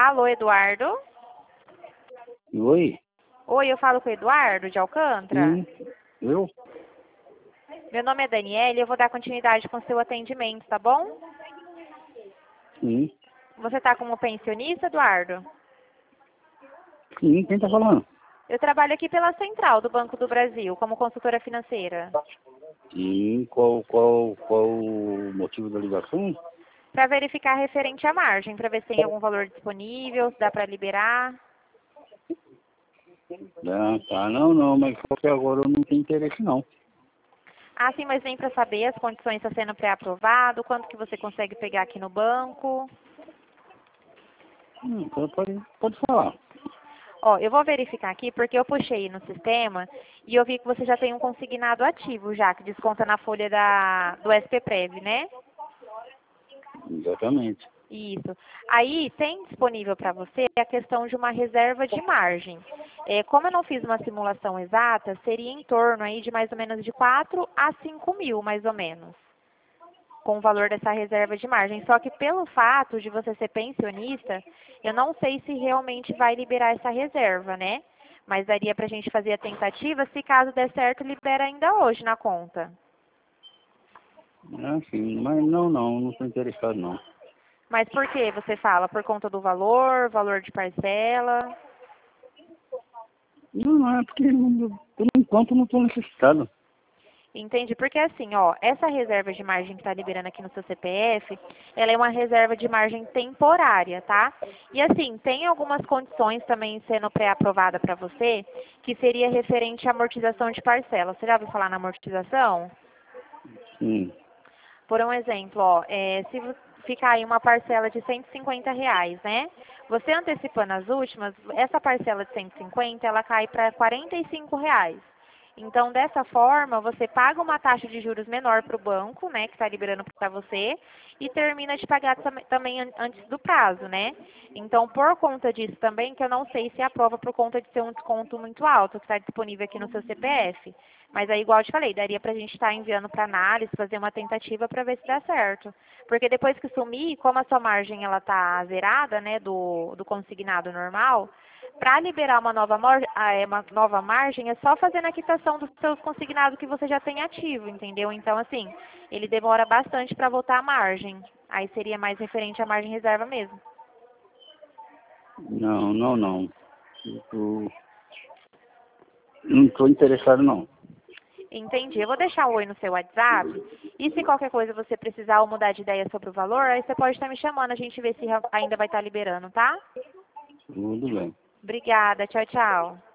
Alô, Eduardo? Oi? Oi, eu falo com o Eduardo de Alcântara? Sim. Eu? Meu nome é Daniela e eu vou dar continuidade com o seu atendimento, tá bom? Sim. Você tá como pensionista, Eduardo? Sim, quem tá falando? Eu trabalho aqui pela Central do Banco do Brasil, como consultora financeira. Sim, qual o motivo da ligação? Para verificar referente à margem, para ver se tem algum valor disponível, se dá para liberar. Ah, tá, não, mas só que agora eu não tenho interesse não. Ah, sim, mas nem para saber as condições estão sendo pré-aprovado, quanto que você consegue pegar aqui no banco. Então pode falar. Ó, eu vou verificar aqui porque eu puxei no sistema e eu vi que você já tem um consignado ativo já, que desconta na folha do SPPrev, né? Exatamente. Isso. Aí tem disponível para você a questão de uma reserva de margem. Como eu não fiz uma simulação exata, seria em torno aí de mais ou menos de 4 a 5 mil, mais ou menos, com o valor dessa reserva de margem. Só que pelo fato de você ser pensionista, eu não sei se realmente vai liberar essa reserva, né? Mas daria para a gente fazer a tentativa, se caso der certo, libera ainda hoje na conta. Ah, sim, mas não estou interessado não. Mas por que você fala? Por conta do valor, valor de parcela? Não, é porque por enquanto eu não estou necessitado. Entende? Porque assim, ó, essa reserva de margem que está liberando aqui no seu CPF, ela é uma reserva de margem temporária, tá? E assim, tem algumas condições também sendo pré-aprovada para você, que seria referente à amortização de parcela. Você já ouviu falar na amortização? Sim. Por um exemplo, ó, se ficar aí uma parcela de R$ 150, né? Você antecipando as últimas, essa parcela de 150, ela cai para R$ 45. Então, dessa forma, você paga uma taxa de juros menor para o banco, né, que está liberando para você, e termina de pagar também antes do prazo, né? Então, por conta disso também, que eu não sei se aprova por conta de ser um desconto muito alto, que está disponível aqui no seu CPF. Mas aí, igual eu te falei, daria para a gente estar enviando para análise, fazer uma tentativa para ver se dá certo. Porque depois que sumir, como a sua margem ela está zerada, né, do consignado normal, para liberar uma nova margem, é só fazendo a quitação dos seus consignados que você já tem ativo, entendeu? Então, assim, ele demora bastante para voltar à margem. Aí seria mais referente à margem reserva mesmo. Não. Não estou interessado não. Entendi. Eu vou deixar um oi no seu WhatsApp. E se qualquer coisa você precisar ou mudar de ideia sobre o valor, aí você pode estar me chamando, a gente vê se ainda vai estar liberando, tá? Tudo bem. Obrigada. Tchau, tchau.